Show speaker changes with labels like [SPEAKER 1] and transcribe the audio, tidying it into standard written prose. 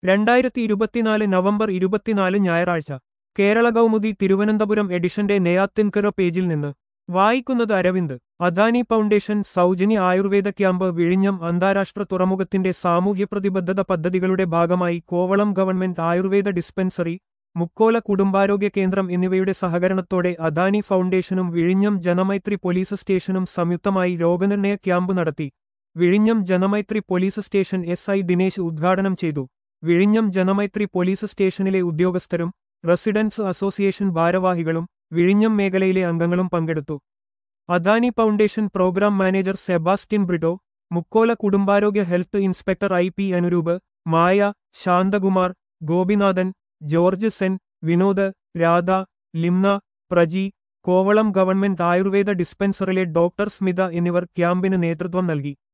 [SPEAKER 1] 2024 November 24 ഞായറാഴ്ച കേരള കൗമുദി തിരുവനന്തപുരം എഡിഷന്റെ നെയ്യാത്തിൻകര പേജിൽ നിന്ന് വായിക്കുന്നത് അരവിന്ദ്. അദാനി ഫൗണ്ടേഷൻ സൗജന്യ ആയുർവേദ ക്യാമ്പ് വിഴിഞ്ഞം അന്താരാഷ്ട്ര തുറമുഖത്തിന്റെ സാമൂഹ്യ പ്രതിബദ്ധത പദ്ധതികളുടെ ഭാഗമായി കോവളം ഗവൺമെന്റ് ആയുർവേദ ഡിസ്പെൻസറി, മുക്കോല കുടുംബാരോഗ്യ കേന്ദ്രം എന്നിവയുടെ സഹകരണത്തോടെ അദാനി ഫൗണ്ടേഷനും വിഴിഞ്ഞം ജനമൈത്രി പോലീസ് സ്റ്റേഷനും സംയുക്തമായി രോഗനിർണയ ക്യാമ്പ് നടത്തി. വിഴിഞ്ഞം Janamaithri police station SI Dinesh ഉദ്ഘാടനം ചെയ്തു. വിഴിഞ്ഞം ജനമൈത്രി പോലീസ് സ്റ്റേഷനിലെ ഉദ്യോഗസ്ഥരും റെസിഡൻസ് അസോസിയേഷൻ ഭാരവാഹികളും വിഴിഞ്ഞം മേഖലയിലെ അംഗങ്ങളും പങ്കെടുത്തു. Adani foundation program manager Sebastian Britto, Mukkola കുടുംബാരോഗ്യ health inspector IP Anuroop, Maya, Shanthakumar, Gopinathan, George Sen, Vinod, Radha, Limna, Preji, Kovalam government Ayurveda ഡിസ്പെൻസറിലെ ഡോക്ടർ സ്മിത എന്നിവർ ക്യാമ്പിന് നേതൃത്വം നൽകി.